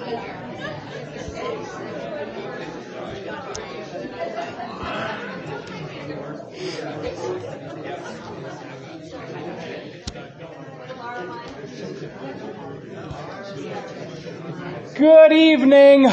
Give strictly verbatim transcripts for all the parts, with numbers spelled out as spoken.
Good evening.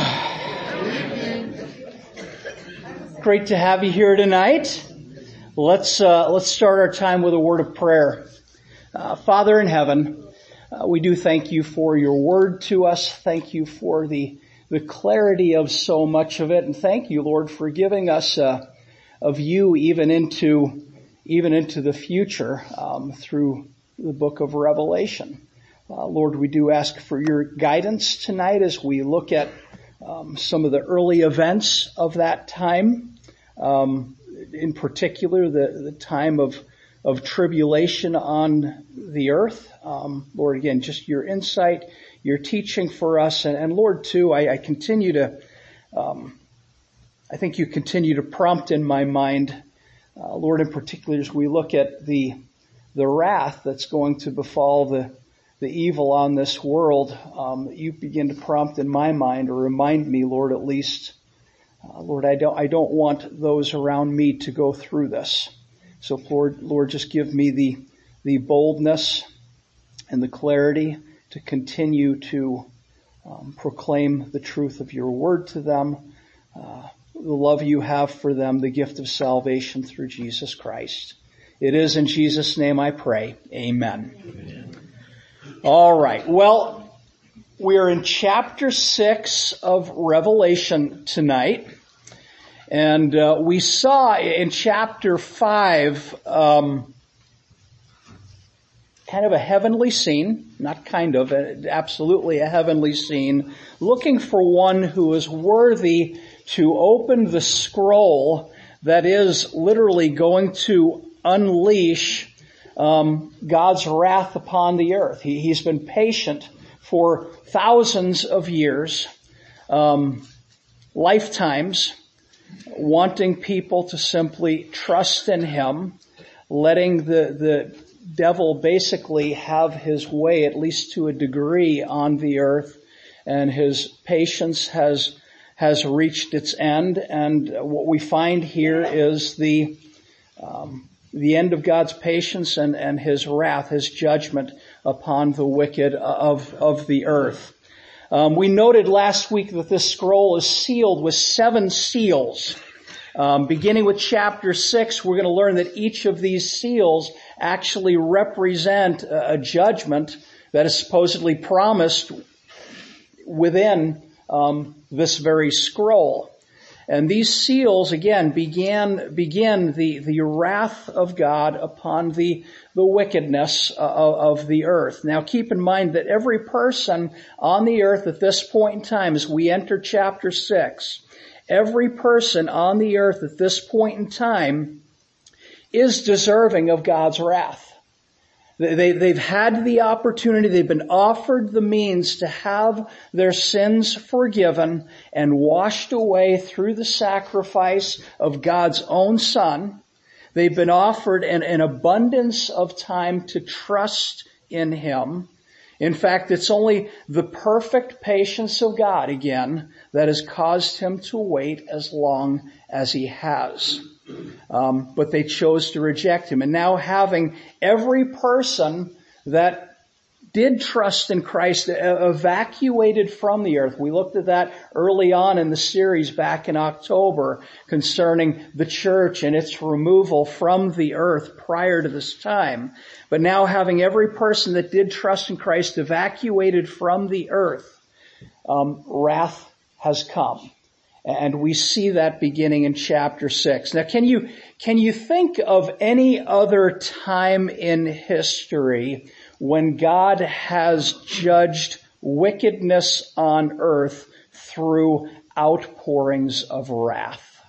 Great to have you here tonight. Let's uh, let's start our time with a word of prayer. Uh, Father in heaven, uh, we do thank you for your word to us. Thank you for the the clarity of so much of it, and thank you, Lord, for giving us uh, a view even into even into the future um, through the book of Revelation. Uh, Lord, we do ask for your guidance tonight as we look at um, some of the early events of that time. Um, in particular, the, the time of, of tribulation on the earth. Um, Lord, again, just your insight, your teaching for us. And, and Lord, too, I, I continue to, um, I think you continue to prompt in my mind, uh, Lord, in particular, as we look at the, the wrath that's going to befall the the evil on this world, um, you begin to prompt in my mind or remind me, Lord, at least, uh, Lord, I don't, I don't want those around me to go through this. So Lord, Lord, just give me the, the boldness and the clarity to continue to um, proclaim the truth of your word to them, uh, the love you have for them, the gift of salvation through Jesus Christ. It is in Jesus' name I pray. Amen. Amen. All right. Well, we are in chapter six of Revelation tonight. And uh, we saw in chapter five um, kind of a heavenly scene, not kind of, absolutely a heavenly scene, looking for one who is worthy to open the scroll that is literally going to unleash Um, God's wrath upon the earth. He, he's been patient for thousands of years, um, lifetimes, wanting people to simply trust in him, letting the, the devil basically have his way, at least to a degree, on the earth, and his patience has, has reached its end. And what we find here is the, um, the end of God's patience and, and his wrath, his judgment upon the wicked of, of the earth. Um, we noted last week that this scroll is sealed with seven seals. Um, beginning with chapter six, we're going to learn that each of these seals actually represent a, a judgment that is supposedly promised within um, this very scroll. And these seals, again, began, begin the, the wrath of God upon the, the wickedness of, of the earth. Now keep in mind that every person on the earth at this point in time, as we enter chapter six, every person on the earth at this point in time is deserving of God's wrath. They, they've had the opportunity, they've been offered the means to have their sins forgiven and washed away through the sacrifice of God's own Son. They've been offered an, an abundance of time to trust in him. In fact, it's only the perfect patience of God, again, that has caused him to wait as long as he has. Um, but they chose to reject him. And now having every person that did trust in Christ evacuated from the earth. We looked at that early on in the series back in October concerning the church and its removal from the earth prior to this time. But now having every person that did trust in Christ evacuated from the earth, um, wrath has come. And we see that beginning in chapter six. Now, can you, can you think of any other time in history when God has judged wickedness on earth through outpourings of wrath?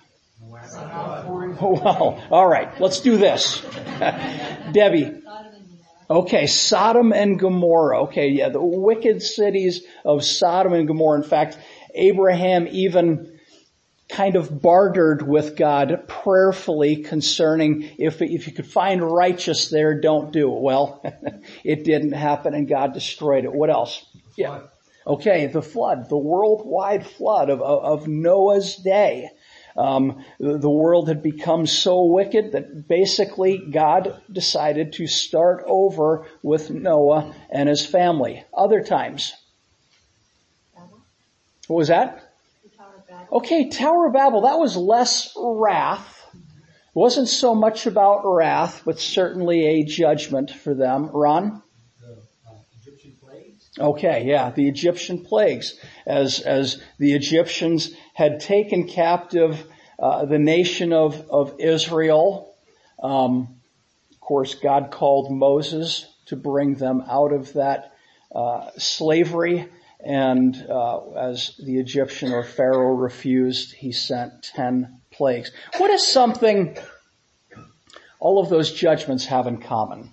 Well, all right, let's do this. Debbie. Okay, Sodom and Gomorrah. Okay, yeah, the wicked cities of Sodom and Gomorrah. In fact, Abraham even kind of bartered with God prayerfully concerning if if you could find righteous there, don't do it. Well, it didn't happen and God destroyed it. What else? Yeah. Okay, the flood, the worldwide flood of, of, of Noah's day. Um, the, the world had become so wicked that basically God decided to start over with Noah and his family. Other times. What was that? Okay, Tower of Babel, that was less wrath. Wasn't so much about wrath, but certainly a judgment for them. Ron? The uh, Egyptian plagues? Okay, yeah, the Egyptian plagues. As, as the Egyptians had taken captive uh, the nation of, of Israel. Um, of course, God called Moses to bring them out of that uh, slavery. And uh, as the Egyptian or Pharaoh refused, he sent ten plagues. What is something all of those judgments have in common?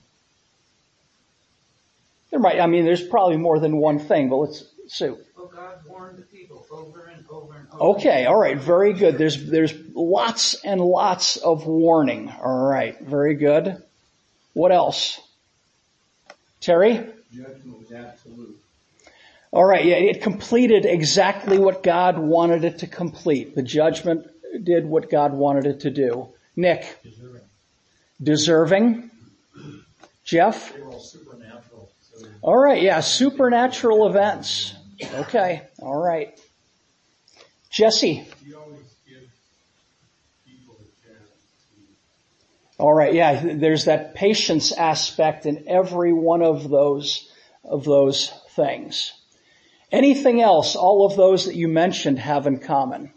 There might, I mean, there's probably more than one thing, but let's see. Well, God warned the people over and over and over. Okay, all right, very good. There's there's lots and lots of warning. All right, very good. What else? Terry? Judgment was absolute. All right, yeah, it completed exactly what God wanted it to complete. The judgment did what God wanted it to do. Nick? Deserving. Deserving. Jeff? They were all supernatural. So All right, yeah, supernatural events. Okay, all right. Jesse? you always give people a chance to... All right, yeah, there's that patience aspect in every one of those, of those things. Anything else all of those that you mentioned have in common?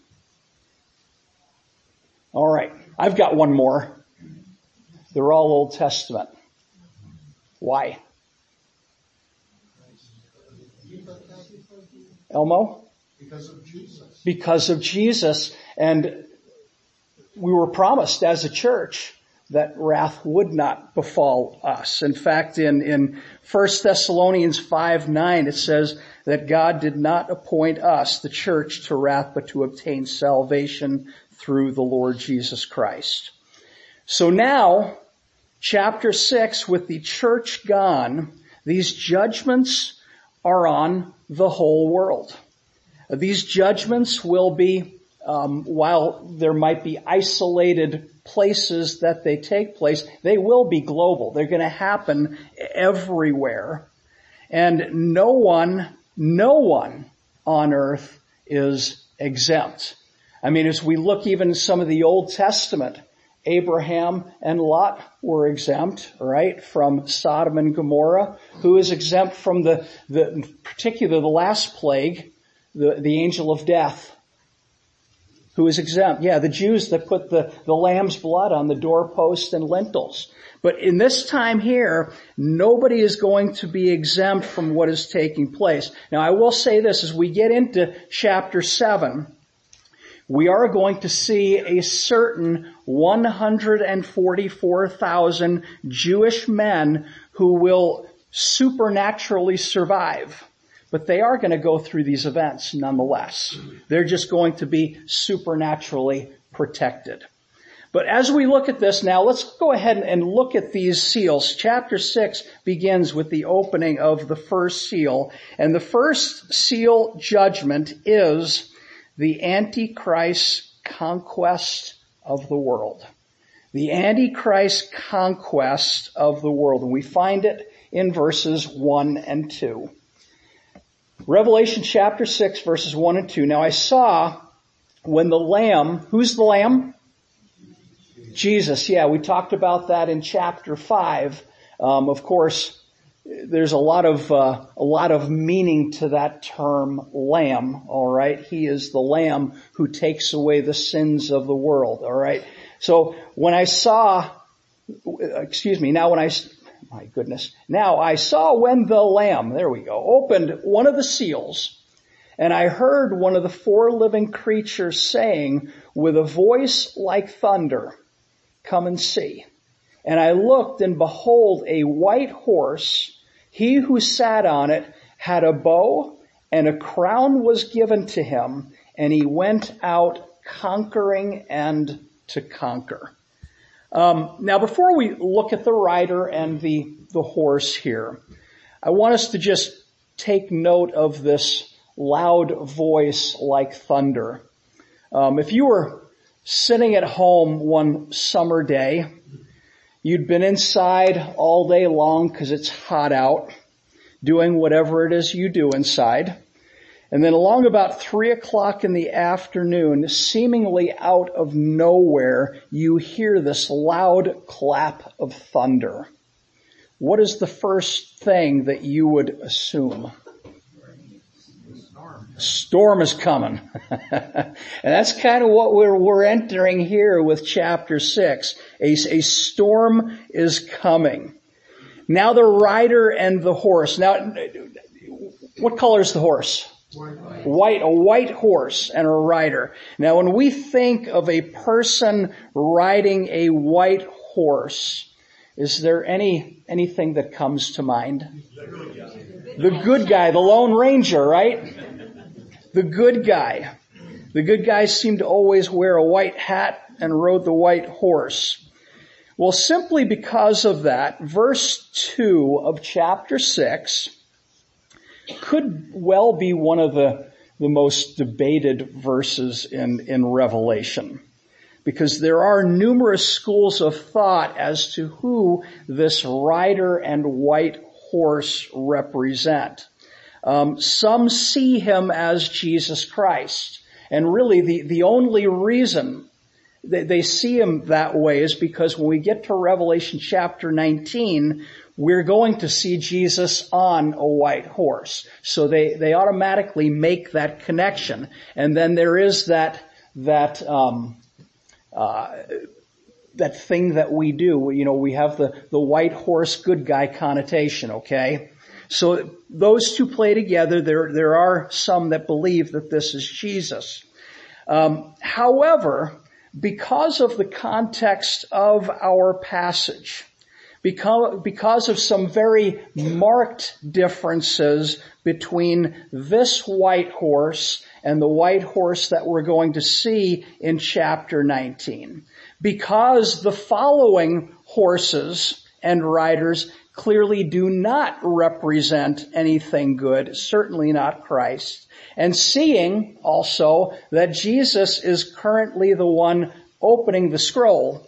All right, I've got one more. They're all Old Testament. Why? Elmo? Because of Jesus. Because of Jesus. And we were promised as a church that wrath would not befall us. In fact, in, in First Thessalonians five nine, it says that God did not appoint us, the church, to wrath, but to obtain salvation through the Lord Jesus Christ. So now, chapter six, with the church gone, these judgments are on the whole world. These judgments will be, um, while there might be isolated places that they take place, they will be global. They're going to happen everywhere. And no one, no one on earth is exempt. I mean, as we look even in some of the Old Testament, Abraham and Lot were exempt, right, from Sodom and Gomorrah. Who is exempt from the, the in particular, the last plague, the, the angel of death? Who is exempt? Yeah, the Jews that put the, the lamb's blood on the doorposts and lintels. But in this time here, nobody is going to be exempt from what is taking place. Now, I will say this, as we get into chapter seven, we are going to see a certain one hundred forty-four thousand Jewish men who will supernaturally survive. But they are going to go through these events nonetheless. They're just going to be supernaturally protected. But as we look at this now, let's go ahead and look at these seals. Chapter six begins with the opening of the first seal. And the first seal judgment is the Antichrist conquest of the world. The Antichrist conquest of the world. And we find it in verses one and two. Revelation chapter six, verses one and two. Now I saw when the Lamb, who's the Lamb? Jesus. Yeah, we talked about that in chapter five. Um, of course, there's a lot of uh, a lot of meaning to that term Lamb. All right, He is the Lamb who takes away the sins of the world. All right. So when I saw, excuse me, now when I My goodness. Now I saw when the Lamb, there we go, opened one of the seals, and I heard one of the four living creatures saying with a voice like thunder, "Come and see." And I looked, and behold, a white horse. He who sat on it had a bow, and a crown was given to him, and he went out conquering and to conquer. Um, now, before we look at the rider and the, the horse here, I want us to just take note of this loud voice like thunder. Um, if you were sitting at home one summer day, you'd been inside all day long because it's hot out, doing whatever it is you do inside. And then along about three o'clock in the afternoon, seemingly out of nowhere, you hear this loud clap of thunder. What is the first thing that you would assume? Storm is coming. And that's kind of what we're, we're entering here with chapter six. A, a storm is coming. Now the rider and the horse. Now, what color is the horse? White. White, a white horse and a rider. Now when we think of a person riding a white horse, is there any, anything that comes to mind? The good guy, the Lone Ranger, right? The good guy. The good guys seem to always wear a white hat and rode the white horse. Well, simply because of that, verse two of chapter six could well be one of the, the most debated verses in, in Revelation, because there are numerous schools of thought as to who this rider and white horse represent. Um, some see him as Jesus Christ, and really the, the only reason they, they see him that way is because when we get to Revelation chapter nineteen, we're going to see Jesus on a white horse. So they, they automatically make that connection. And then there is that, that, um, uh, that thing that we do. You know, we have the, the white horse good guy connotation, okay? So those two play together. There, there are some that believe that this is Jesus. Um, however, because of the context of our passage, Because, because of some very marked differences between this white horse and the white horse that we're going to see in chapter nineteen. Because the following horses and riders clearly do not represent anything good, certainly not Christ. And seeing also that Jesus is currently the one opening the scroll,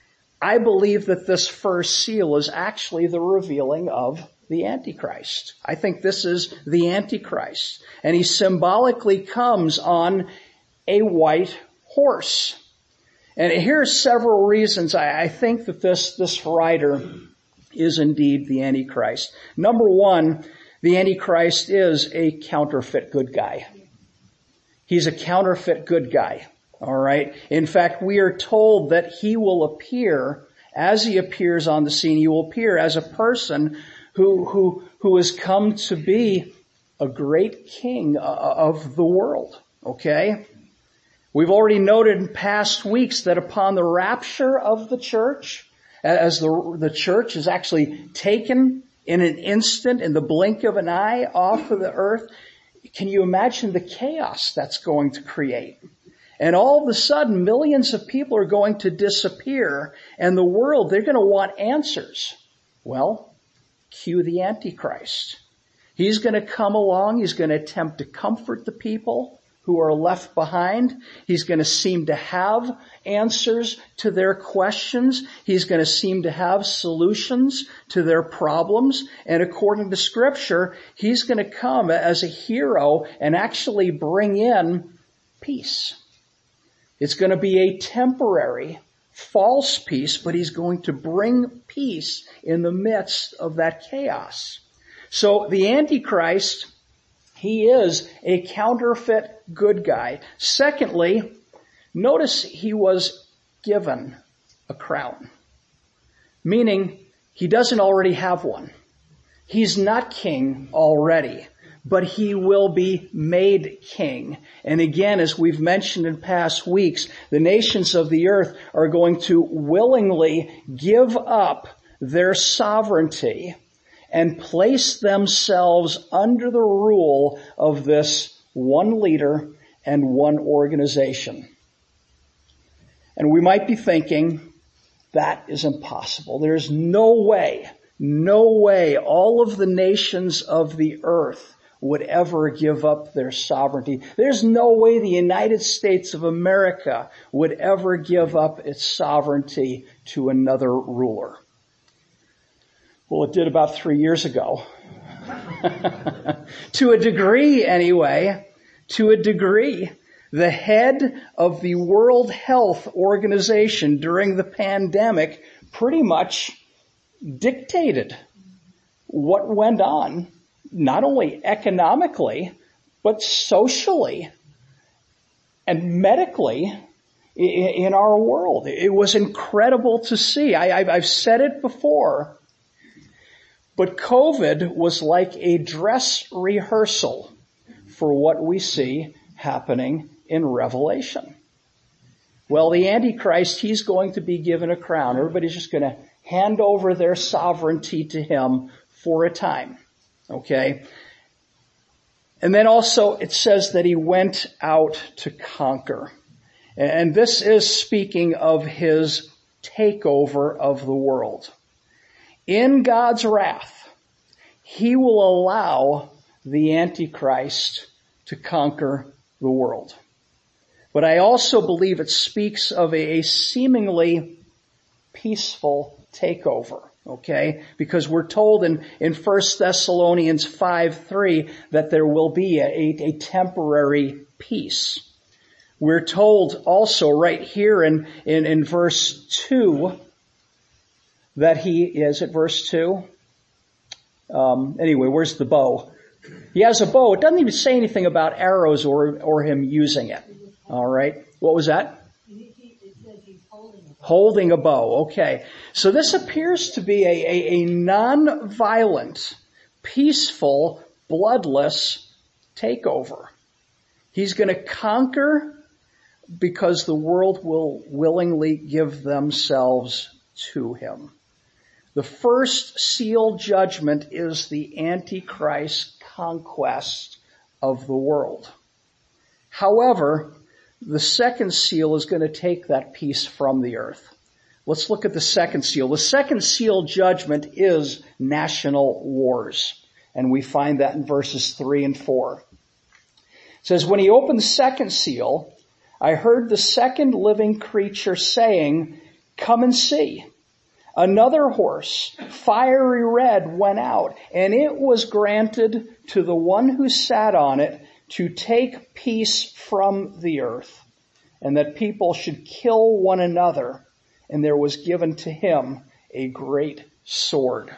I believe that this first seal is actually the revealing of the Antichrist. I think this is the Antichrist. And he symbolically comes on a white horse. And here are several reasons I, I think that this, this rider is indeed the Antichrist. Number one, the Antichrist is a counterfeit good guy. He's a counterfeit good guy. All right. In fact, we are told that he will appear, as he appears on the scene, he will appear as a person who, who, who has come to be a great king of the world. Okay. We've already noted in past weeks that upon the rapture of the church, as the, the church is actually taken in an instant, in the blink of an eye off of the earth, can you imagine the chaos that's going to create? And all of a sudden, millions of people are going to disappear, and the world, they're going to want answers. Well, cue the Antichrist. He's going to come along. He's going to attempt to comfort the people who are left behind. He's going to seem to have answers to their questions. He's going to seem to have solutions to their problems. And according to Scripture, he's going to come as a hero and actually bring in peace. It's going to be a temporary, false peace, but he's going to bring peace in the midst of that chaos. So the Antichrist, he is a counterfeit good guy. Secondly, notice he was given a crown, meaning he doesn't already have one. He's not king already, but he will be made king. And again, as we've mentioned in past weeks, the nations of the earth are going to willingly give up their sovereignty and place themselves under the rule of this one leader and one organization. And we might be thinking, that is impossible. There's no way, no way all of the nations of the earth would ever give up their sovereignty. There's no way the United States of America would ever give up its sovereignty to another ruler. Well, it did about three years ago. To a degree, anyway, to a degree. The head of the World Health Organization during the pandemic pretty much dictated what went on, not only economically, but socially and medically in our world. It was incredible to see. I, I've said it before, but COVID was like a dress rehearsal for what we see happening in Revelation. Well, the Antichrist, he's going to be given a crown. Everybody's just going to hand over their sovereignty to him for a time. Okay? And then also it says that he went out to conquer. And this is speaking of his takeover of the world. In God's wrath, he will allow the Antichrist to conquer the world. But I also believe it speaks of a seemingly peaceful takeover, okay? Because we're told in, in First Thessalonians five three that there will be a, a, a temporary peace. We're told also right here in, in, in verse two that he, is it verse two? Um, anyway, where's the bow? He has a bow. It doesn't even say anything about arrows or, or him using it. All right. What was that? It says he's holding a bow. Holding a bow. Okay. So this appears to be a, a, a non-violent, peaceful, bloodless takeover. He's going to conquer because the world will willingly give themselves to him. The first seal judgment is the Antichrist conquest of the world. However, the second seal is going to take that peace from the earth. Let's look at the second seal. The second seal judgment is national wars. And we find that in verses three and four. It says, when he opened the second seal, I heard the second living creature saying, come and see. Another horse, fiery red, went out, and it was granted to the one who sat on it to take peace from the earth, and that people should kill one another, and there was given to him a great sword.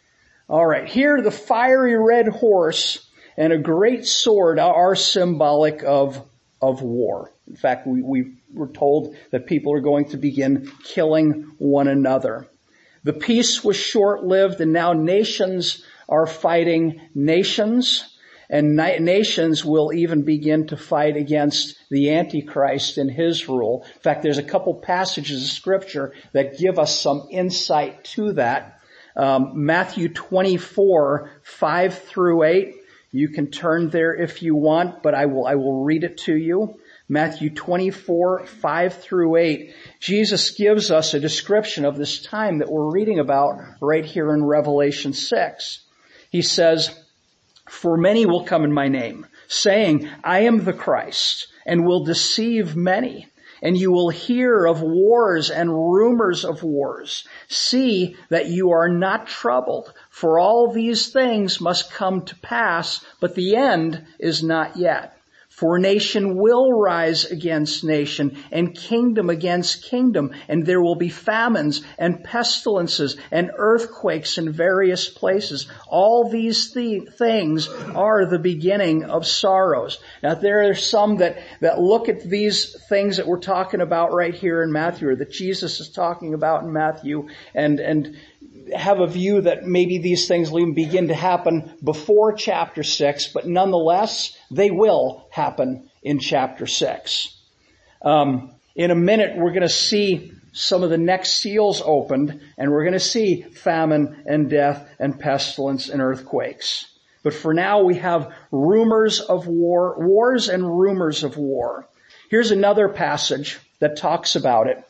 All right, here the fiery red horse and a great sword are symbolic of, of war. In fact, we, we were told that people are going to begin killing one another. The peace was short-lived, and now nations are fighting nations, and na- nations will even begin to fight against the Antichrist and his rule. In fact, there's a couple passages of Scripture that give us some insight to that. Um, Matthew twenty-four, five through eight. You can turn there if you want, but I will I will read it to you. Matthew twenty-four, five through eight. Jesus gives us a description of this time that we're reading about right here in Revelation six. He says, for many will come in my name, saying, I am the Christ, and will deceive many. And you will hear of wars and rumors of wars. See that you are not troubled, for all these things must come to pass, but the end is not yet. For nation will rise against nation, and kingdom against kingdom, and there will be famines and pestilences and earthquakes in various places. All these th- things are the beginning of sorrows. Now there are some that, that look at these things that we're talking about right here in Matthew, or that Jesus is talking about in Matthew, and, and have a view that maybe these things will even begin to happen before chapter six, but nonetheless, they will happen in chapter six. Um, in a minute, we're going to see some of the next seals opened, and we're going to see famine and death and pestilence and earthquakes. But for now, we have rumors of war, wars and rumors of war. Here's another passage that talks about it.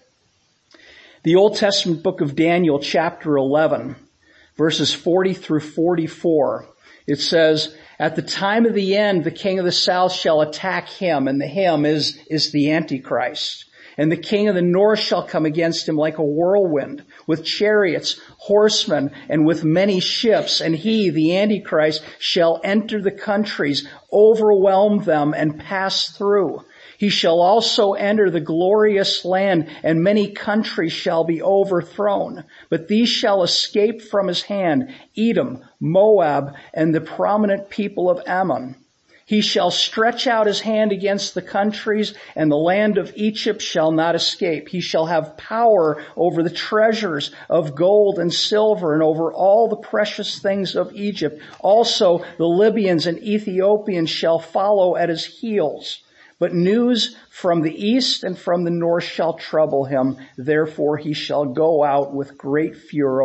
The Old Testament book of Daniel, chapter eleven, verses forty through forty-four. It says, at the time of the end, the king of the south shall attack him, and the him is, is the Antichrist. And the king of the north shall come against him like a whirlwind, with chariots, horsemen, and with many ships. And he, the Antichrist, shall enter the countries, overwhelm them, and pass through. He shall also enter the glorious land, and many countries shall be overthrown. But these shall escape from his hand, Edom, Moab, and the prominent people of Ammon. He shall stretch out his hand against the countries, and the land of Egypt shall not escape. He shall have power over the treasures of gold and silver, and over all the precious things of Egypt. Also the Libyans and Ethiopians shall follow at his heels. But news from the east and from the north shall trouble him. Therefore he shall go out with great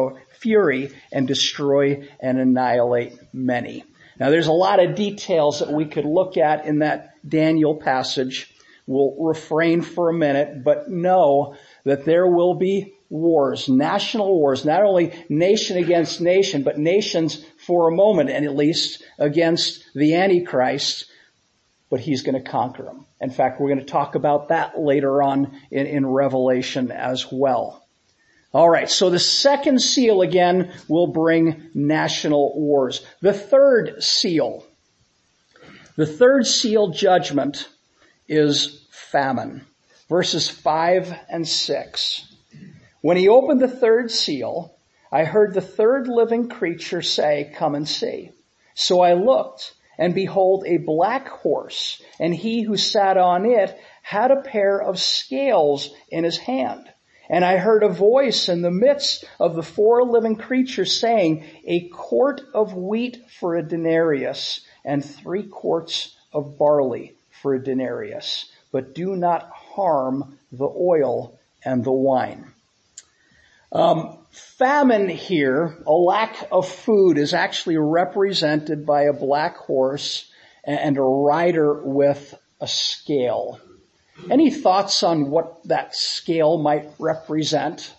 fury and destroy and annihilate many. Now there's a lot of details that we could look at in that Daniel passage. We'll refrain for a minute, but know that there will be wars, national wars, not only nation against nation, but nations for a moment, and at least against the Antichrist. But he's going to conquer them. In fact, we're going to talk about that later on in, in Revelation as well. All right, so the second seal again will bring national wars. The third seal, the third seal judgment is famine. Verses five and six. When he opened the third seal, I heard the third living creature say, "Come and see." So I looked, and behold, a black horse, and he who sat on it had a pair of scales in his hand. And I heard a voice in the midst of the four living creatures saying, "A quart of wheat for a denarius, and three quarts of barley for a denarius. But do not harm the oil and the wine." Um, famine here, a lack of food, is actually represented by a black horse and a rider with a scale. Any thoughts on what that scale might represent?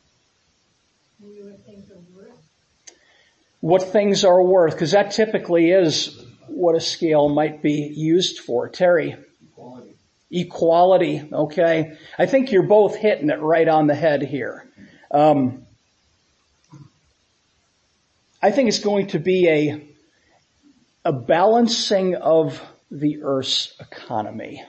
What things are worth, because that typically is what a scale might be used for. Terry? Equality. Equality, okay. I think you're both hitting it right on the head here. Um, I think it's going to be a, a balancing of the Earth's economy.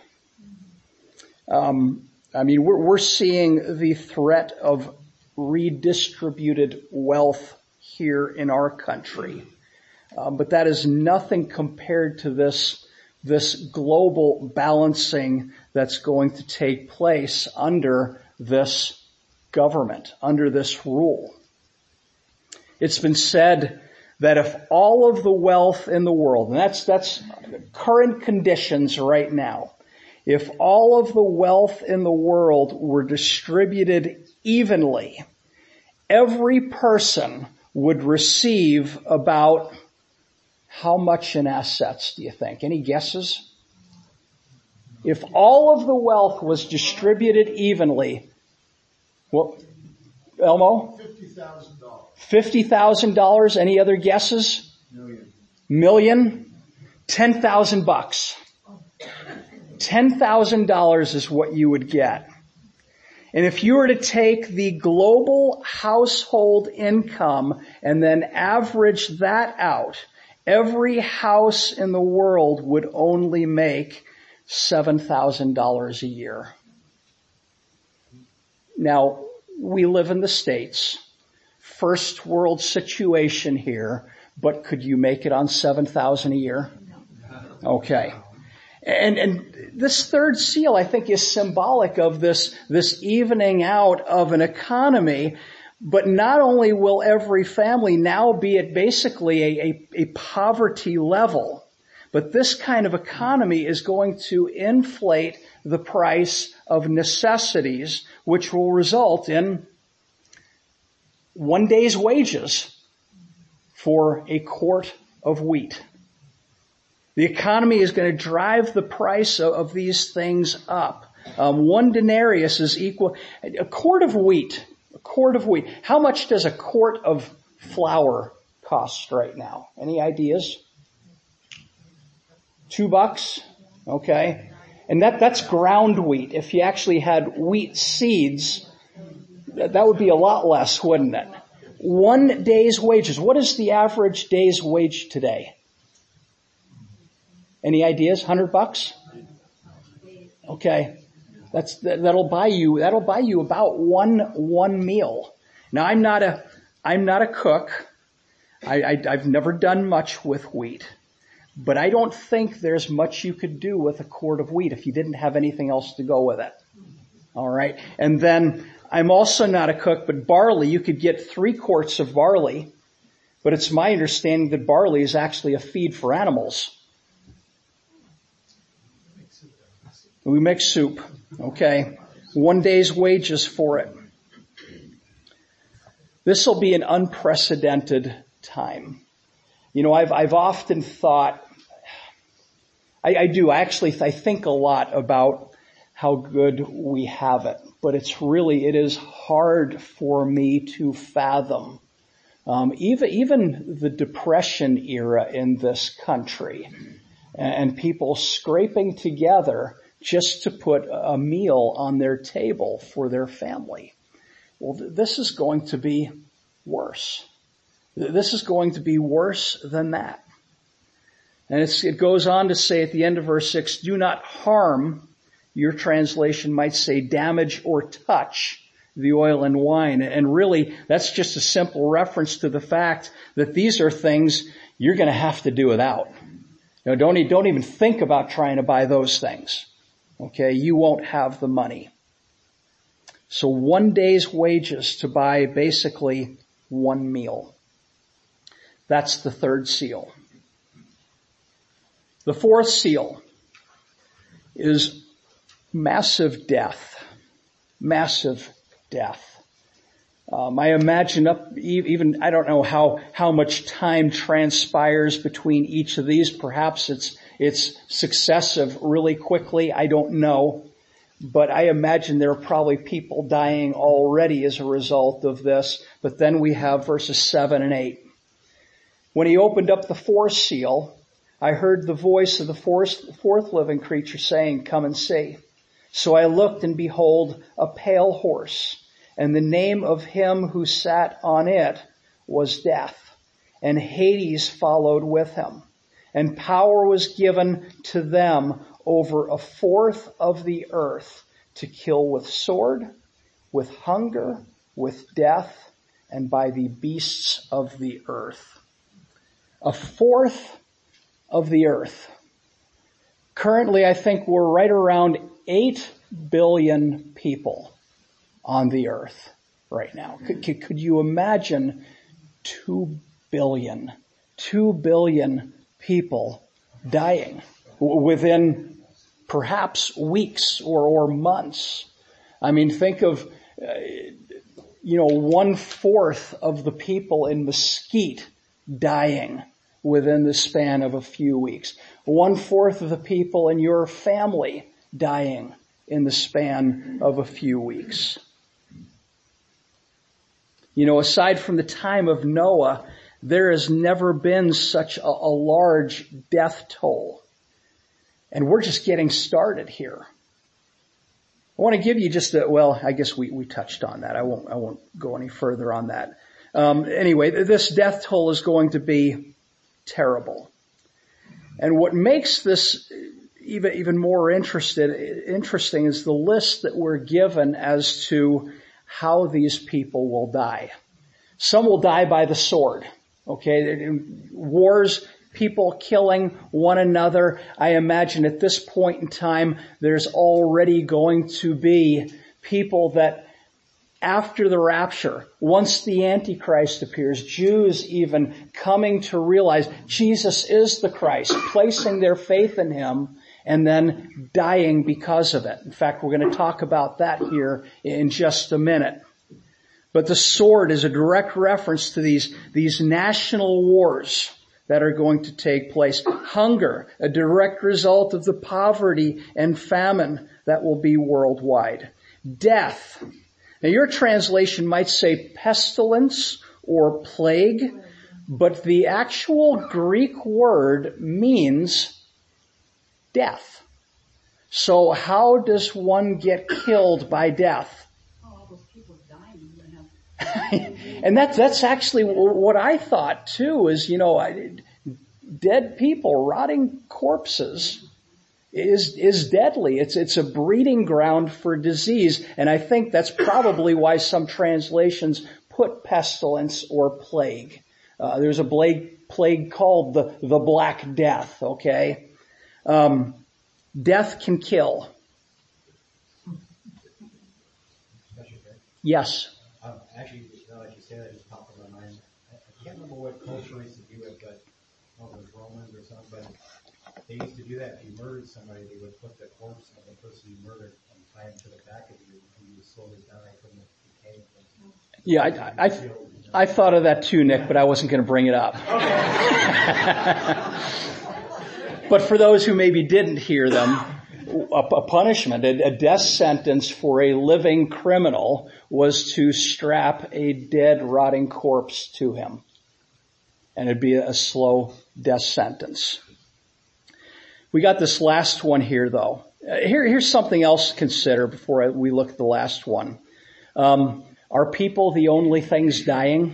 Um, I mean, we're, we're seeing the threat of redistributed wealth here in our country. Um, but that is nothing compared to this, this global balancing that's going to take place under this government, under this rule. It's been said that if all of the wealth in the world, and that's, that's current conditions right now, if all of the wealth in the world were distributed evenly, every person would receive about how much in assets, do you think? Any guesses? If all of the wealth was distributed evenly, well, Elmo? Fifty thousand dollars. Fifty thousand dollars. Any other guesses? Million. Million? Ten thousand bucks. Ten thousand dollars is what you would get. And if you were to take the global household income and then average that out, every house in the world would only make seven thousand dollars a year. Now, we live in the States, first world situation here, but could you make it on seven thousand dollars a year? Okay. And, and this third seal, I think, is symbolic of this, this evening out of an economy. But not only will every family now be at basically a, a, a poverty level, but this kind of economy is going to inflate the price of necessities, which will result in one day's wages for a quart of wheat. The economy is going to drive the price of, of these things up. Um, one denarius is equal, a quart of wheat, a quart of wheat. How much does a quart of flour cost right now? Any ideas? Two bucks? Okay. And that, that's ground wheat. If you actually had wheat seeds, that would be a lot less, wouldn't it? One day's wages. What is the average day's wage today? Any ideas? Hundred bucks? Okay. That's, that'll buy you, that'll buy you about one, one meal. Now I'm not a, I'm not a cook. I, I, I've never done much with wheat, but I don't think there's much you could do with a quart of wheat if you didn't have anything else to go with it. All right. And then I'm also not a cook, but barley, you could get three quarts of barley, but it's my understanding that barley is actually a feed for animals. We make soup. Okay. One day's wages for it. This will be an unprecedented time. You know, I've, I've often thought, I, I do, I actually, I think a lot about how good we have it, but it's really, it is hard for me to fathom. Um, even, even the Depression era in this country and, and people scraping together just to put a meal on their table for their family. Well, th- this is going to be worse. Th- this is going to be worse than that. And it's, it goes on to say at the end of verse six, do not harm, your translation might say damage or touch the oil and wine. And really, that's just a simple reference to the fact that these are things you're going to have to do without. You know, don't, don't even think about trying to buy those things. Okay, you won't have the money. So one day's wages to buy basically one meal. That's the third seal. The fourth seal is massive death. Massive death. Um, I imagine up even, I don't know how, how much time transpires between each of these. Perhaps it's, it's successive really quickly. I don't know. But I imagine there are probably people dying already as a result of this. But then we have verses seven and eight. When he opened up the fourth seal, I heard the voice of the fourth, fourth living creature saying, come and see. So I looked, and behold, a pale horse. And the name of him who sat on it was Death. And Hades followed with him. And power was given to them over a fourth of the earth to kill with sword, with hunger, with death, and by the beasts of the earth. A fourth of the earth. Currently, I think we're right around eight billion people on the earth right now. Could, could, could you imagine two billion, two billion people dying within perhaps weeks or, or months? I mean, think of, uh, you know, one fourth of the people in Mesquite dying within the span of a few weeks. One fourth of the people in your family dying in the span of a few weeks. You know, aside from the time of Noah, there has never been such a, a large death toll. And we're just getting started here. I want to give you just a, well, I guess we, we touched on that. I won't, I won't go any further on that. Um, anyway, this death toll is going to be terrible. And what makes this even, even more interested, interesting is the list that we're given as to how these people will die. Some will die by the sword. Okay, wars, people killing one another. I imagine at this point in time, there's already going to be people that after the rapture, once the Antichrist appears, Jews even coming to realize Jesus is the Christ, placing their faith in him, and then dying because of it. In fact, we're going to talk about that here in just a minute. But the sword is a direct reference to these, these national wars that are going to take place. Hunger, a direct result of the poverty and famine that will be worldwide. Death. Now your translation might say pestilence or plague, but the actual Greek word means death. So how does one get killed by death? Oh, all those people dying. You know. And that's, that's actually what I thought too, is, you know, I, dead people, rotting corpses is, is deadly. It's, it's a breeding ground for disease. And I think that's probably why some translations put pestilence or plague. Uh, there's a plague, plague called the, the Black Death, okay? Um, death can kill. Yes. Um, actually, now that you say that, it just popped in my mind. I, I can't remember what culture used to do it, but I don't know if it was Romans or something, but they used to do that. If you murdered somebody, they would put the corpse of the person you murdered and tie him to the back of you, and you would slowly die from the decay. Yeah, I, I, I thought of that too, Nick, but I wasn't going to bring it up. But for those who maybe didn't hear them, a, a punishment, a, a death sentence for a living criminal was to strap a dead, rotting corpse to him. And it'd be a slow death sentence. We got this last one here, though. Here, here's something else to consider before I, we look at the last one. Um, are people the only things dying?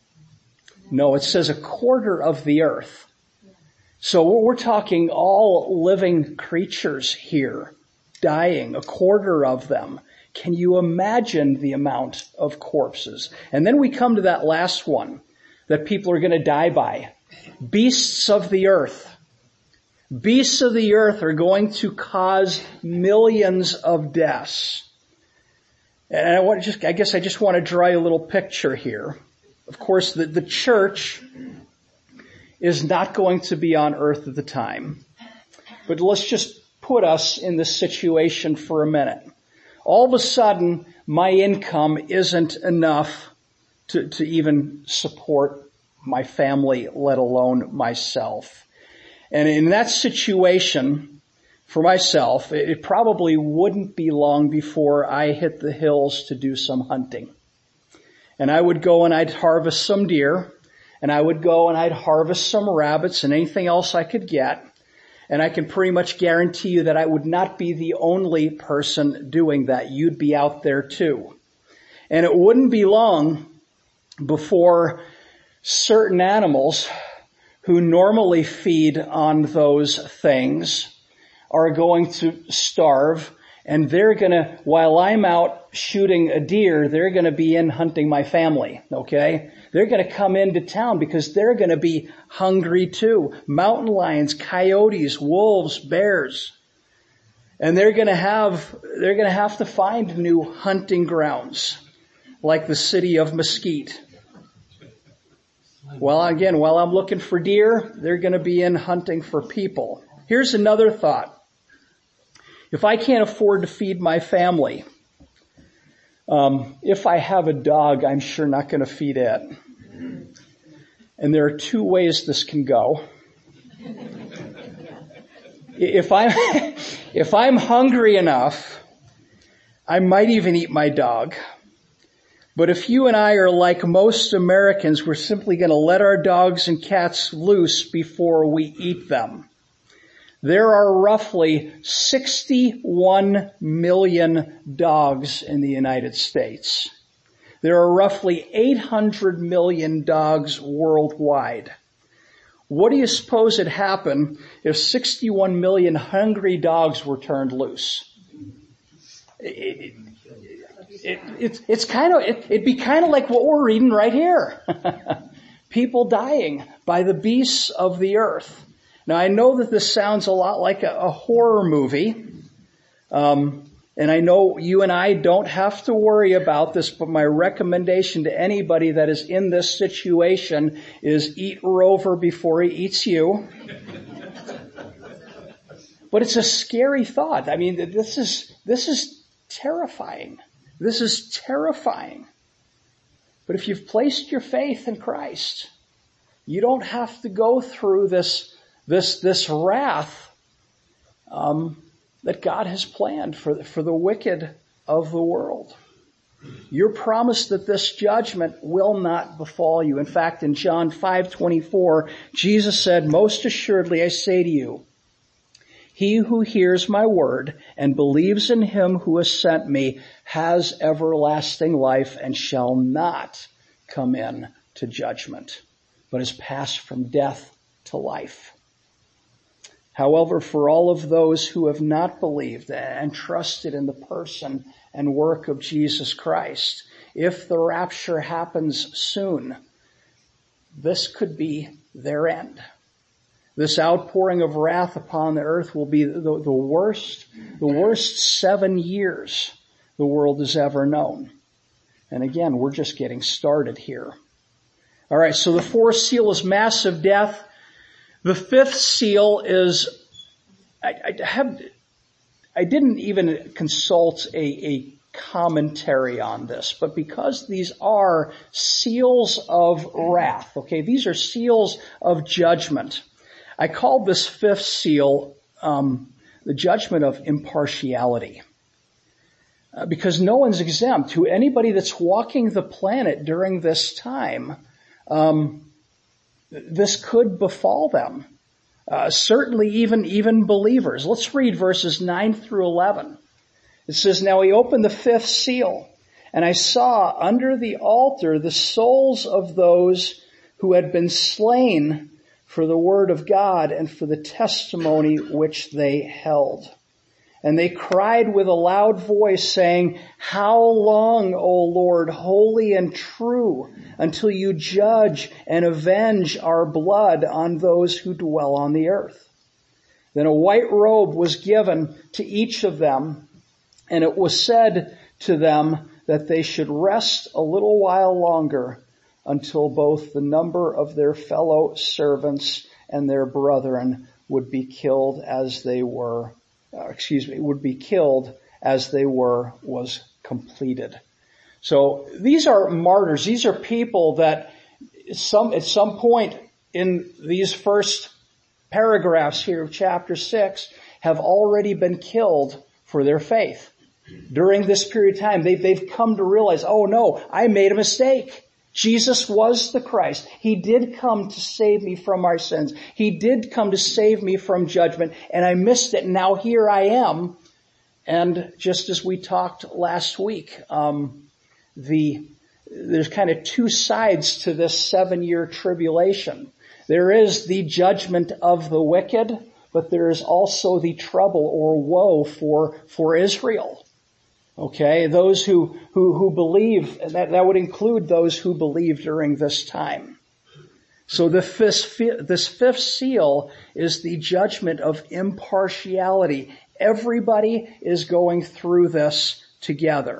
No, it says a quarter of the earth. So we're talking all living creatures here, dying, a quarter of them. Can you imagine the amount of corpses? And then we come to that last one that people are going to die by. Beasts of the earth. Beasts of the earth are going to cause millions of deaths. And I want to just, I guess I just want to draw you a little picture here. Of course, the, the church is not going to be on earth at the time. But let's just put us in this situation for a minute. All of a sudden, my income isn't enough to, to even support my family, let alone myself. And in that situation, for myself, it probably wouldn't be long before I hit the hills to do some hunting. And I would go and I'd harvest some deer, and I would go and I'd harvest some rabbits and anything else I could get. And I can pretty much guarantee you that I would not be the only person doing that. You'd be out there too. And it wouldn't be long before certain animals who normally feed on those things are going to starve, and they're going to, while I'm out shooting a deer, they're going to be in hunting my family, okay? They're going to come into town because they're going to be hungry too. Mountain lions, coyotes, wolves, bears. And they're going to have, they're going to have to find new hunting grounds, like the city of Mesquite. Well, again, while I'm looking for deer, they're going to be in hunting for people. Here's another thought. If I can't afford to feed my family, um, if I have a dog, I'm sure not going to feed it. And there are two ways this can go. If I'm, if I'm hungry enough, I might even eat my dog. But if you and I are like most Americans, we're simply going to let our dogs and cats loose before we eat them. There are roughly sixty-one million dogs in the United States. There are roughly eight hundred million dogs worldwide. What do you suppose would happen if sixty-one million hungry dogs were turned loose? It, it, it, it's kind of, it, it'd be kind of like what we're reading right here. People dying by the beasts of the earth. Now, I know that this sounds a lot like a, a horror movie, um, and I know you and I don't have to worry about this, but my recommendation to anybody that is in this situation is eat Rover before he eats you. But it's a scary thought. I mean, this is, this is terrifying. This is terrifying. But if you've placed your faith in Christ, you don't have to go through this This, this wrath, um, that God has planned for, for the wicked of the world. You're promised that this judgment will not befall you. In fact, in John five twenty-four, Jesus said, "Most assuredly I say to you, he who hears my word and believes in him who has sent me has everlasting life and shall not come in to judgment, but is passed from death to life." However, for all of those who have not believed and trusted in the person and work of Jesus Christ, if the rapture happens soon, this could be their end. This outpouring of wrath upon the earth will be the, the worst, the worst seven years the world has ever known. And again, we're just getting started here. All right, so the fourth seal is massive death. The fifth seal is, I, I have, I didn't even consult a, a commentary on this, but because these are seals of wrath, okay, these are seals of judgment. I called this fifth seal um, the judgment of impartiality, uh, because no one's exempt. To anybody that's walking the planet during this time, um, this could befall them. Uh, certainly, even even believers. Let's read verses nine through eleven. It says, "Now he opened the fifth seal, and I saw under the altar the souls of those who had been slain for the word of God and for the testimony which they held. And they cried with a loud voice, saying, 'How long, O Lord, holy and true, until you judge and avenge our blood on those who dwell on the earth?' Then a white robe was given to each of them, and it was said to them that they should rest a little while longer, until both the number of their fellow servants and their brethren would be killed as they were, uh, excuse me, would be killed as they were was completed." So these are martyrs. These are people that some, at some point in these first paragraphs here of chapter six have already been killed for their faith. During this period of time, they, they've come to realize, oh no, I made a mistake. Jesus was the Christ. He did come to save me from our sins. He did come to save me from judgment, and I missed it. Now here I am. And just as we talked last week, um, the there's kind of two sides to this seven-year tribulation. There is the judgment of the wicked, but there is also the trouble or woe for for Israel. Okay, those who, who, who believe, that, that would include those who believe during this time. So the fifth, this fifth seal is the judgment of impartiality. Everybody is going through this together.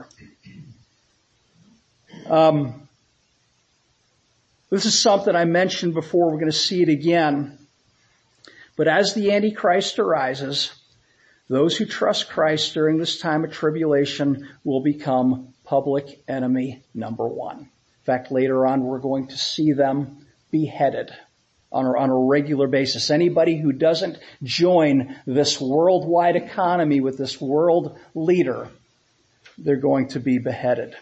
Um, this is something I mentioned before. We're going to see it again. But as the Antichrist arises, those who trust Christ during this time of tribulation will become public enemy number one. In fact, later on, we're going to see them beheaded on a, on a regular basis. Anybody who doesn't join this worldwide economy with this world leader, they're going to be beheaded.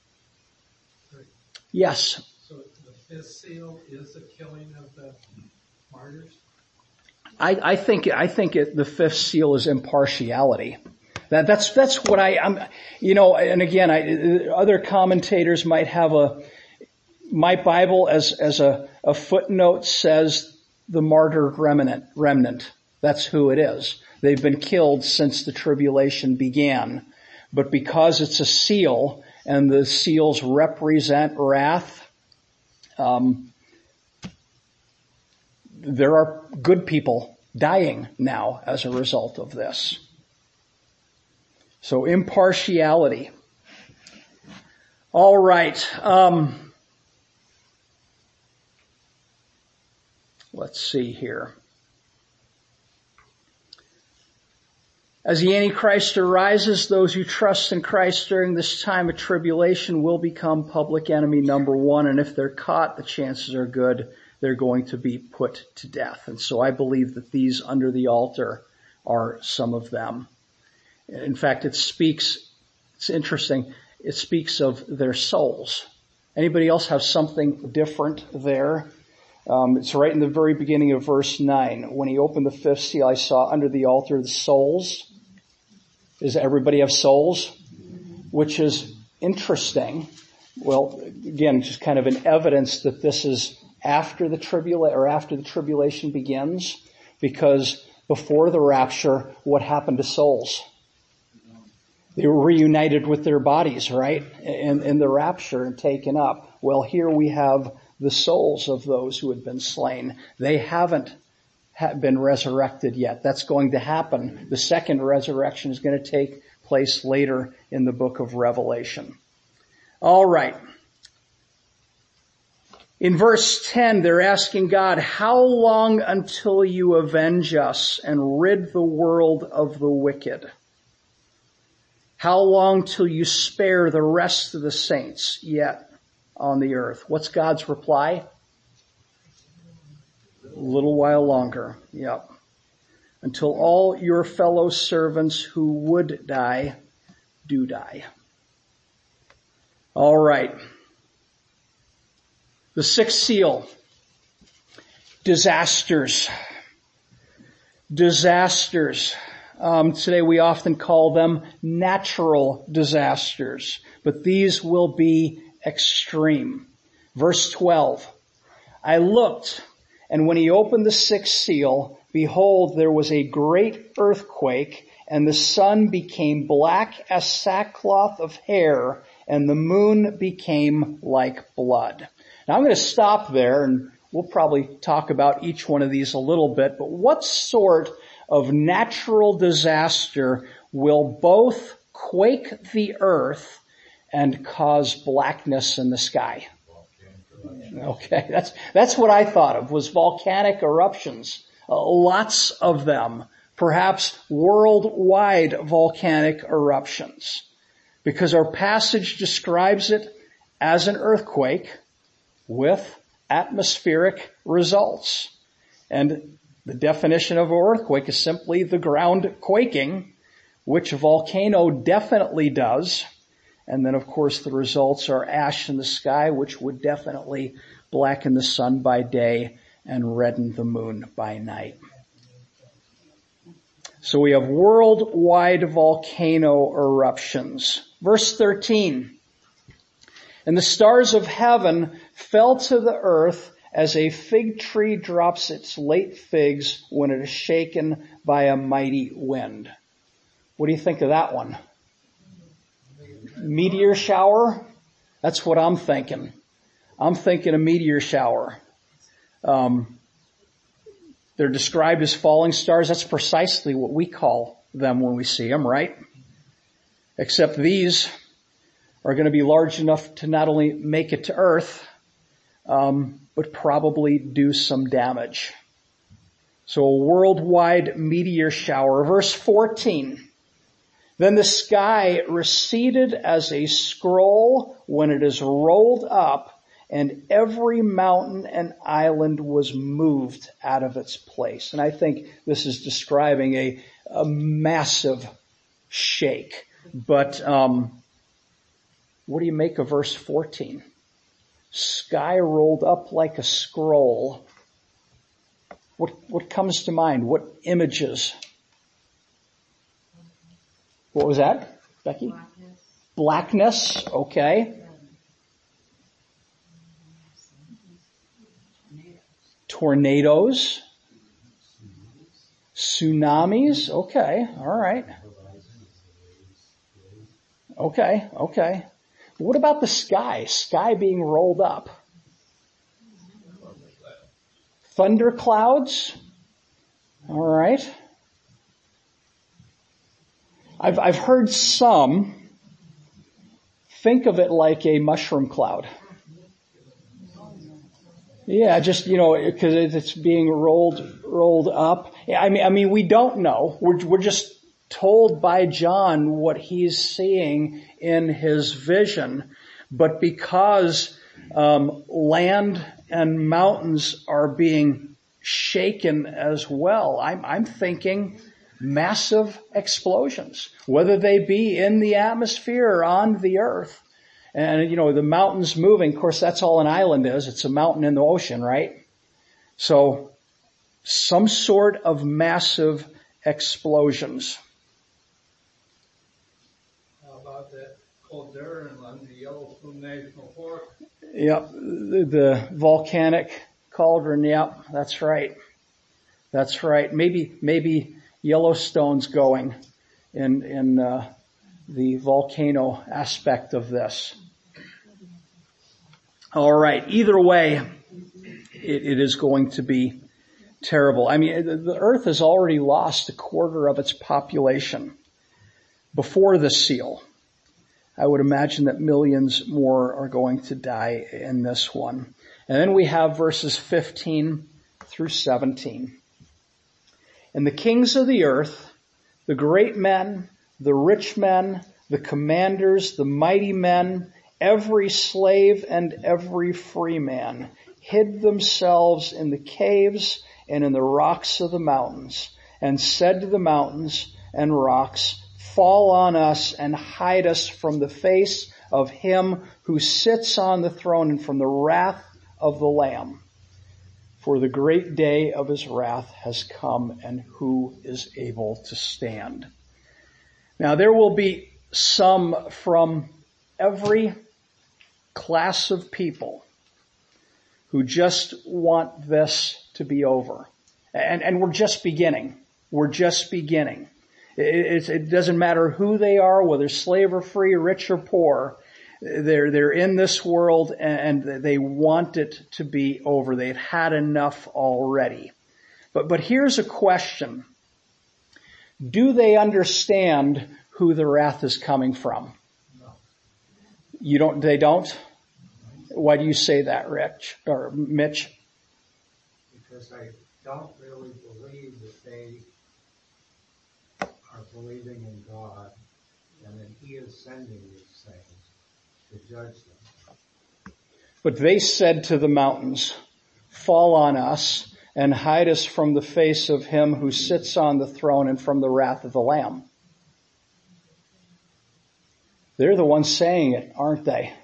Yes? So the fifth seal is the killing of the martyrs? I, I think I think it, the fifth seal is impartiality. That, that's that's what I I'm you know. And again, I, other commentators might have a. My Bible as as a, a footnote says the martyred remnant. Remnant. That's who it is. They've been killed since the tribulation began, but because it's a seal and the seals represent wrath, um, there are good people dying now as a result of this. So impartiality. All right. Um, let's see here. As the Antichrist arises, those who trust in Christ during this time of tribulation will become public enemy number one. And if they're caught, the chances are good they're going to be put to death. And so I believe that these under the altar are some of them. In fact, it speaks, it's interesting. it speaks of their souls. Anybody else have something different there? Um, it's right in the very beginning of verse nine. When he opened the fifth seal, I saw under the altar the souls. Does everybody have souls? Which is interesting. Well, again, just kind of an evidence that this is after the tribula- or after the tribulation begins, because before the rapture, what happened to souls? They were reunited with their bodies, right? In, in the rapture and taken up. Well, here we have the souls of those who had been slain. They haven't ha- been resurrected yet. That's going to happen. The second resurrection is going to take place later in the book of Revelation. All right. In verse ten, they're asking God, how long until you avenge us and rid the world of the wicked? How long till you spare the rest of the saints yet on the earth? What's God's reply? A little while longer. Yep. Until all your fellow servants who would die do die. All right. The sixth seal. Disasters. Disasters. Um, today we often call them natural disasters, but these will be extreme. Verse twelve. I looked, and when he opened the sixth seal, behold, there was a great earthquake, and the sun became black as sackcloth of hair, and the moon became like blood. Now I'm going to stop there, and we'll probably talk about each one of these a little bit, but what sort of natural disaster will both quake the earth and cause blackness in the sky? Okay, that's that's what I thought of, was volcanic eruptions. Uh, lots of them, perhaps worldwide volcanic eruptions, because our passage describes it as an earthquake with atmospheric results. And the definition of an earthquake is simply the ground quaking, which a volcano definitely does. And then, of course, the results are ash in the sky, which would definitely blacken the sun by day and redden the moon by night. So we have worldwide volcano eruptions. Verse thirteen. And the stars of heaven fell to the earth as a fig tree drops its late figs when it is shaken by a mighty wind. What do you think of that one? Meteor shower? That's what I'm thinking. I'm thinking a meteor shower. Um, they're described as falling stars. That's precisely what we call them when we see them, right? Except these are going to be large enough to not only make it to Earth, um, but probably do some damage. So a worldwide meteor shower. Verse fourteen. Then the sky receded as a scroll when it is rolled up, and every mountain and island was moved out of its place. And I think this is describing a, a massive shake. But um, what do you make of verse fourteen? Sky rolled up like a scroll. What what comes to mind? What images? What was that, Becky? Blackness. Blackness, okay. Tornadoes. Tsunamis, okay, all right. Okay, okay. What about the sky? Sky being rolled up. Thunderclouds. All right. I've, I've heard some think of it like a mushroom cloud. Yeah, just, you know, because it's being rolled, rolled up. I mean, I mean, we don't know. We're, we're just told by John what he's seeing in his vision. But because, um, land and mountains are being shaken as well, I'm, I'm thinking massive explosions, whether they be in the atmosphere or on the earth. And, you know, the mountains moving, of course, that's all an island is. It's a mountain in the ocean, right? So, some sort of massive explosions. How about that caldera on the Yellowstone National Park? Yep, the, the volcanic cauldron, yep, that's right. That's right. Maybe, maybe Yellowstone's going in, in, uh, the volcano aspect of this. All right. Either way, it, it is going to be terrible. I mean, the, the earth has already lost a quarter of its population before the seal. I would imagine that millions more are going to die in this one. And then we have verses fifteen through seventeen. And the kings of the earth, the great men, the rich men, the commanders, the mighty men, every slave and every free man hid themselves in the caves and in the rocks of the mountains, and said to the mountains and rocks, fall on us and hide us from the face of him who sits on the throne and from the wrath of the Lamb. For the great day of his wrath has come, and who is able to stand? Now there will be some from every class of people who just want this to be over. And, and we're just beginning. We're just beginning. It, it, it doesn't matter who they are, whether slave or free, rich or poor. They're, they're in this world and they want it to be over. They've had enough already. But, but here's a question. Do they understand who the wrath is coming from? No. You don't, they don't? Why do you say that, Rich, or Mitch? Because I don't really believe that they are believing in God and that he is sending these things to judge them. But they said to the mountains, fall on us and hide us from the face of him who sits on the throne and from the wrath of the Lamb. They're the ones saying it, aren't they?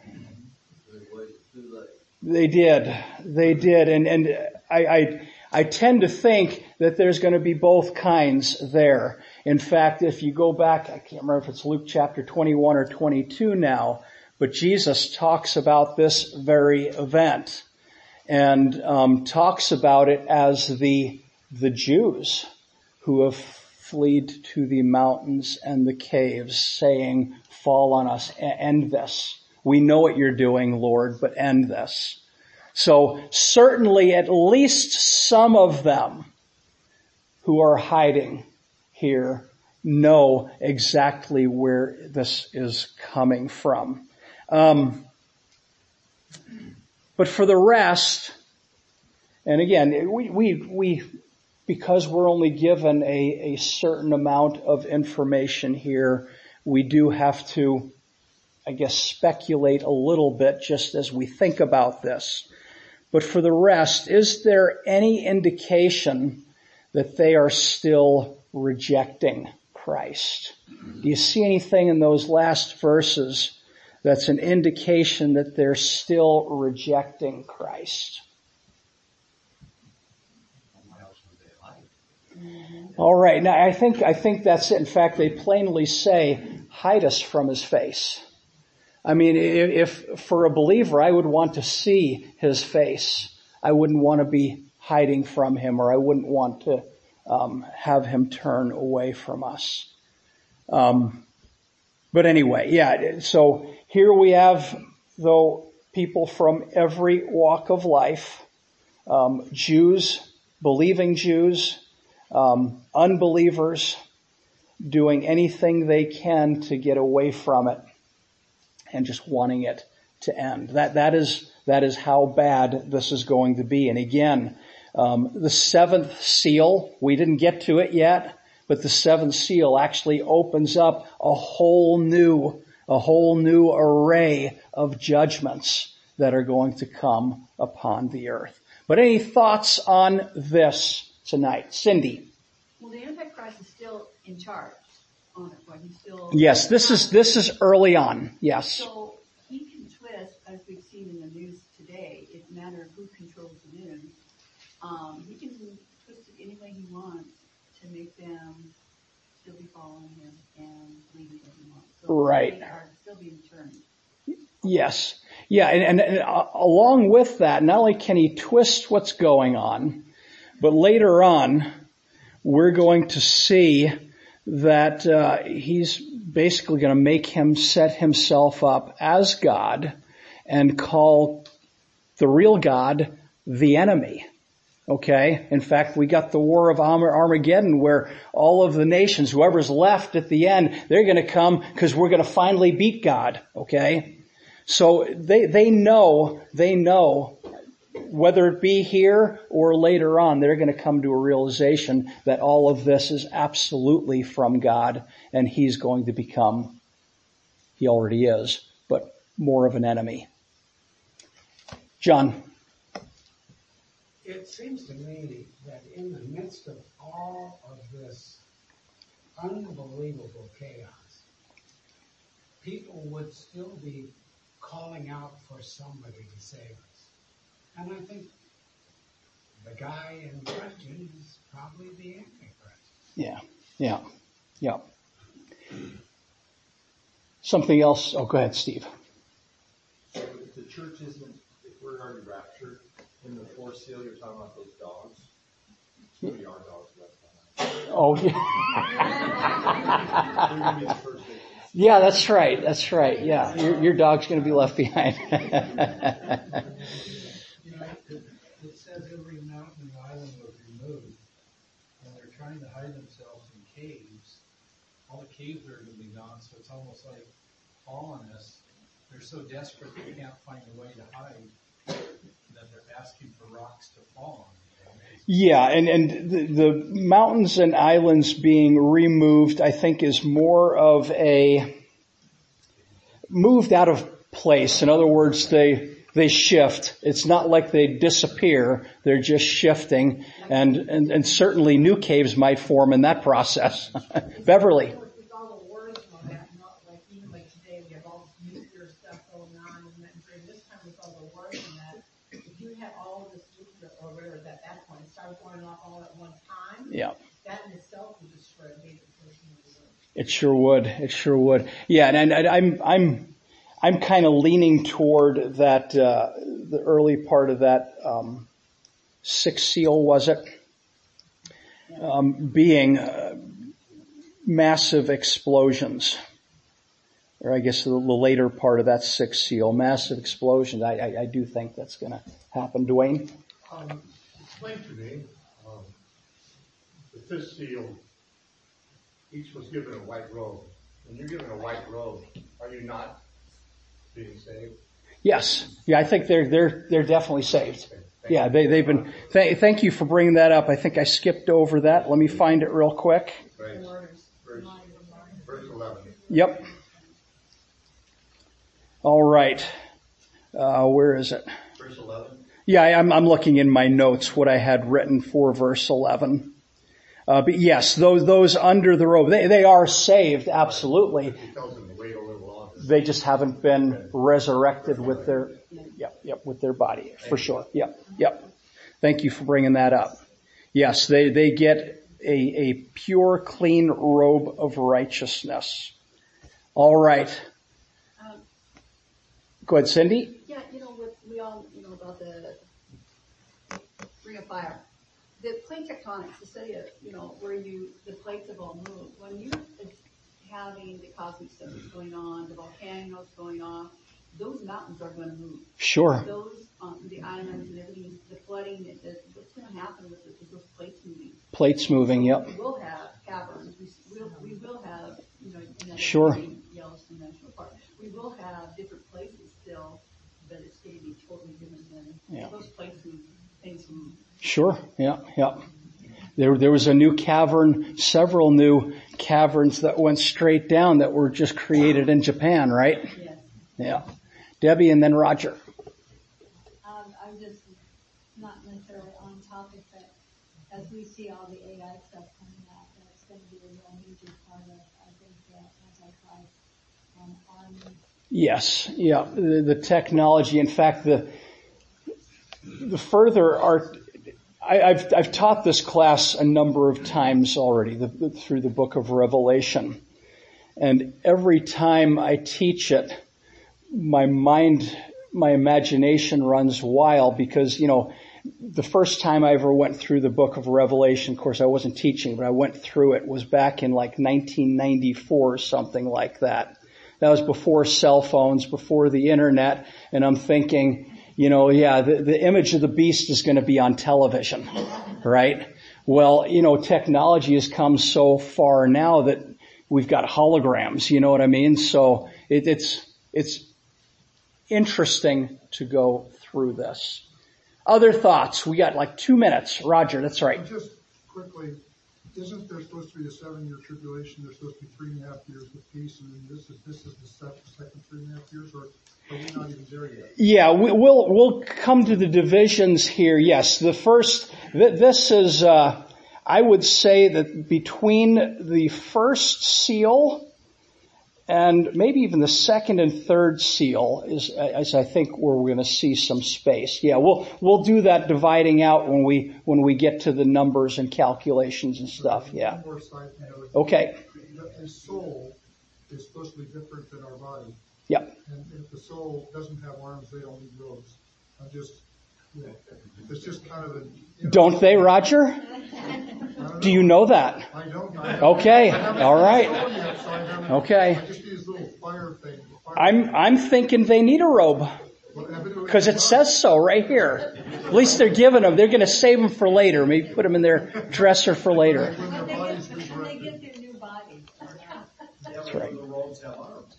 They did. They did. And, and I, I, I tend to think that there's going to be both kinds there. In fact, if you go back, I can't remember if it's Luke chapter twenty-one or twenty-two now, but Jesus talks about this very event and um, talks about it as the the Jews who have fled to the mountains and the caves, saying, fall on us, end this. We know what you're doing, Lord, but end this. So certainly at least some of them who are hiding here know exactly where this is coming from. Um, but for the rest, and again, we, we, we, because we're only given a, a certain amount of information here, we do have to, I guess, speculate a little bit just as we think about this. But for the rest, is there any indication that they are still rejecting Christ? Do you see anything in those last verses that's an indication that they're still rejecting Christ? All right. Now I think, I think that's it. In fact, they plainly say, hide us from his face. I mean, if, if for a believer, I would want to see his face. I wouldn't want to be hiding from him, or I wouldn't want to um, have him turn away from us. Um, but anyway, yeah, so here we have, though, people from every walk of life, um, Jews, believing Jews, um, unbelievers, doing anything they can to get away from it and just wanting it to end. That, that is, that is how bad this is going to be. And again, um, the seventh seal, we didn't get to it yet, but the seventh seal actually opens up a whole new, a whole new array of judgments that are going to come upon the earth. But any thoughts on this tonight? Cindy? Well, the Antichrist is still in charge on it, but he's still. Yes, this is, this is early on. Yes. So he can twist, as we've seen in the news today, it matters who controls the news. Um, he can twist it any way he wants to make them still be following him and believing what he wants. So Right. they are still being turned. Yes. Yeah, and, and, and uh, along with that, not only can he twist what's going on, but later on, we're going to see that uh, he's basically going to make him set himself up as God and call the real God the enemy. Okay? In fact, we got the war of Armageddon where all of the nations, whoever's left at the end, they're going to come because we're going to finally beat God. Okay? So they, they know, they know, whether it be here or later on, they're going to come to a realization that all of this is absolutely from God and he's going to become, he already is, but more of an enemy. John. It seems to me that in the midst of all of this unbelievable chaos, people would still be calling out for somebody to save us. And I think the guy in question is probably the Antichrist. Yeah, yeah, yeah. Something else? Oh, go ahead, Steve. So if the church isn't, if we're already raptured, in the fourth seal, you're talking about those dogs. It's really our dogs left behind. Oh, yeah. They're going to be the first victims. Yeah, that's right. That's right. Yeah, your, your dog's going to be left behind. You know, it, it says every mountain and island was removed, and they're trying to hide themselves in caves. All the caves are going to be gone, so it's almost like fallenness. They're so desperate they can't find a way to hide that they're asking for rocks to fall on them. Yeah, and, and the, the mountains and islands being removed, I think, is more of a moved out of place. In other words, they they shift. It's not like they disappear. They're just shifting, and, and, and certainly new caves might form in that process. Beverly. With all the wars and all that, not like even like today we have all this nuclear stuff going on, and then during this time with all the wars and that, if you had all of this nuclear or whatever at that point started going off all at one time, Yeah. that in itself would destroy a major portion of the world. It sure would. It sure would. Yeah, and, and I'm I'm I'm kind of leaning toward that uh, the early part of that um, sixth seal, was it? Um, being uh, massive explosions, or I guess the, the later part of that sixth seal, massive explosions. I, I, I do think that's going to happen. Dwayne? Um, explain to me, um, the fifth seal, each was given a white robe. When you're given a white robe, are you not being saved? Yes. Yeah, I think they're they're they're definitely saved. Yeah, they they've been. Th- thank you for bringing that up. I think I skipped over that. Let me find it real quick. Verse, verse, verse eleven. Yep. All right. Uh, where is it? Verse eleven. Yeah, I, I'm I'm looking in my notes what I had written for verse eleven. Uh, but yes, those those under the robe, they they are saved, absolutely. He tells them to wait a little longer. They just haven't been resurrected with their, yep, yep, with their body, for sure. Yep, yep. Thank you for bringing that up. Yes, they, they get a, a pure, clean robe of righteousness. All right. Um, Go ahead, Cindy. yeah, you know, with, we all, you know, about the Ring of Fire. The plate tectonics, the study of, you know, where you, the plates have all moved. When you having the cosmic stuff that's going on, the volcanoes going off, those mountains are going to move. Sure. Those, um, the islands and everything, the flooding, the, the, what's going to happen with, it, with those plates moving? Plates moving, yep. We will have caverns. We will, we will have, you know, in that Sure. Yellowstone National Park. We will have different places still, but it's going to be totally different than Yeah. those places, things move. Sure, yeah, yeah. There, there was a new cavern, several new caverns that went straight down that were just created in Japan, right? Yes. Yeah. Debbie and then Roger. Um, I'm just not necessarily on topic, but as we see all the A I stuff coming out, that's going to be a real major Antichrist um, army. Yes, yeah, the, the technology. In fact, the the further our, I, I've I've taught this class a number of times already the, the, through the book of Revelation, and every time I teach it, my mind, my imagination runs wild because, you know, the first time I ever went through the book of Revelation, of course I wasn't teaching, but I went through it, was back in like nineteen ninety-four or something like that. That was before cell phones, before the internet, and I'm thinking, you know, yeah, the, the image of the beast is going to be on television, right? Well, you know, technology has come so far now that we've got holograms, you know what I mean? So it, it's, it's interesting to go through this. Other thoughts? We got like two minutes. Roger, that's right. Just quickly, isn't there supposed to be a seven-year tribulation? There's supposed to be three and a half years of peace, and then this is this is the second, second three and a half years, or are we not even there yet? Yeah, we, we'll we'll come to the divisions here. Yes, the first. Th- this is, uh, I would say that between the first seal and maybe even the second and third seal is, is I think where we're going to see some space. Yeah, we'll we'll do that dividing out when we when we get to the numbers and calculations and stuff. Yeah. One more side note. Okay. A soul is supposed to be different than our body. Yep. And if the soul doesn't have arms, they don't need robes. I'm just, you know, it's just kind of a. You know, Don't they, Roger? Do you know that? I don't. I Okay. I haven't All right. seen the soul yet, so I haven't- Okay. I just use little fire thing. Fire I'm I'm thinking they need a robe because it says so right here. At least they're giving them. They're going to save them for later. Maybe put them in their dresser for later. When their When they bodies get, when they resurrected. get their new bodies. That's right. The robes have arms.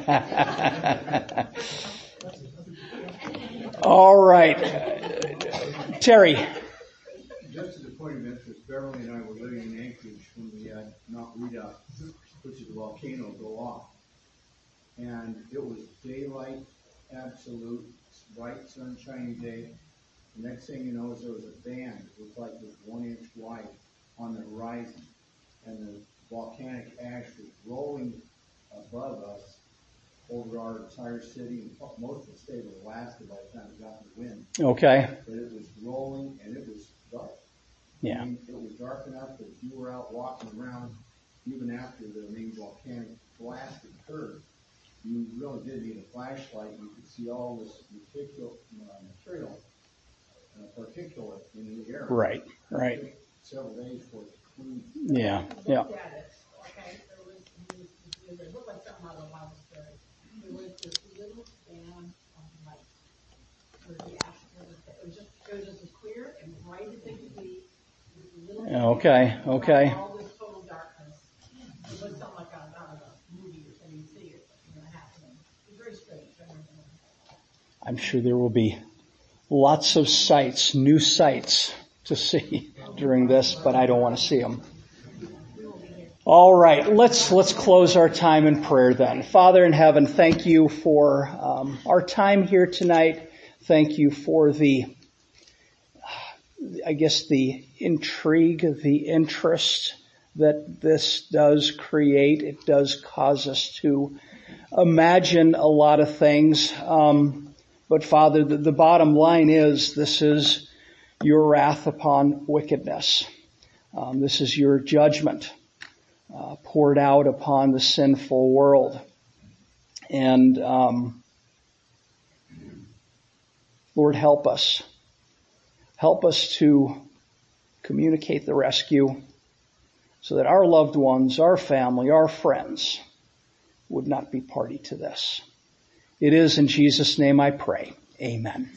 All right, Terry. Just as a point of interest, Beverly and I were living in Anchorage when we had Mount Rita, which is a volcano, go off. And it was daylight, absolute, bright, sunshiny day. The next thing you know is there was a band, it looked like it was one inch wide on the horizon. And the volcanic ash was rolling above us over our entire city, and most of the state of Alaska by the time it got in the wind. Okay. But it was rolling and it was dark. Yeah. I mean, it was dark enough that if you were out walking around, even after the main volcanic blast occurred, you really did need a flashlight. You could see all this material, uh, material uh, particulate in the air. Right. Right. It took several days for it to clean. Yeah. Yeah. Looked at it, okay, there was, it was- it looked like something out of a wild story. There was this little band of light. Where the ash, it was just, it was just as clear and bright as it could be. Little band Okay. Okay. All this total darkness. It was something like out out of a movie or something, you see it, you know, happening. It was very strange. I remember that. I'm sure there will be lots of sights, new sights to see during this, but I don't want to see them. All right, let's let's close our time in prayer then. Father in heaven, thank you for um, our time here tonight. Thank you for the, I guess, the intrigue, the interest that this does create. It does cause us to imagine a lot of things. Um, but Father, the, the bottom line is this is your wrath upon wickedness. Um, this is your judgment uh, poured out upon the sinful world. And um, Lord, help us. Help us to communicate the rescue so that our loved ones, our family, our friends would not be party to this. It is in Jesus' name I pray. Amen.